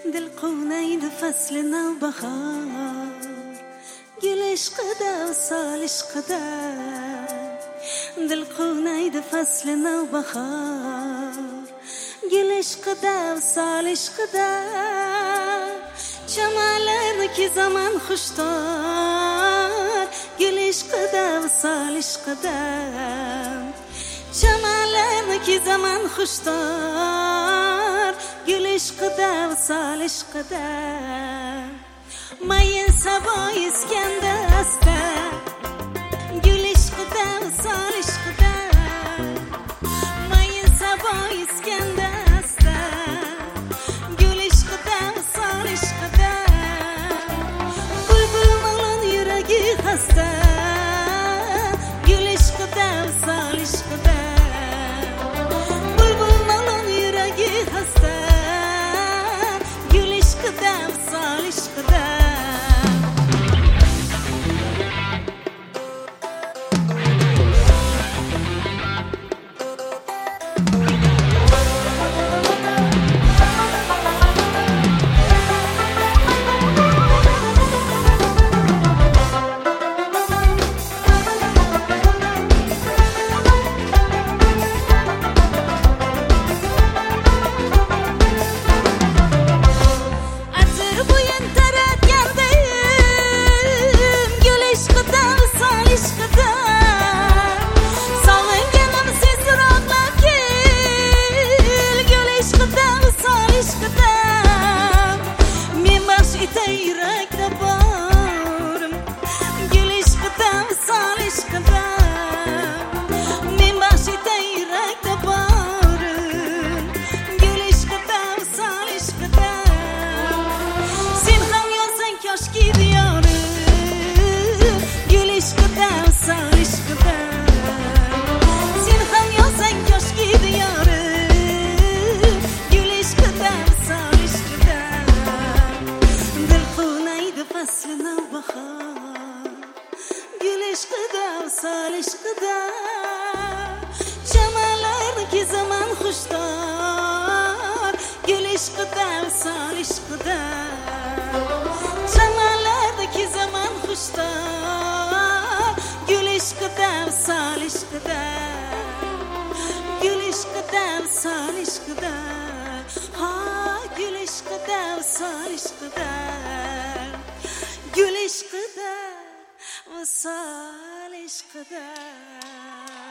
دل قونید فصل نوبهار گل عشقده و سال عشقده دل قونید فصل نوبهار گل عشقده و سال عشقده جمالن کی zaman خوشدار گل عشقده و سال عشقده جمالن کی zaman خوشدار گل عشقده و سال عشقده mayın sabah iskender hasta gül عشقده و سال عشقده mayın sabah iskender hasta gül عشقده و سال عشقده bülbül olan yüreği hasta gül عشقده و سال عشقده bülbül olan yüreği hasta gül عشقده و سال عشقده سال عشقده جمالر کی zaman خوشدار گل عشقده و سال عشقده جمالر کی zaman خوشدار گل عشقده و سال عشقده گل عشقده و سال عشقده ها گل عشقده و سال عشقده گل عشقده وصال عشقده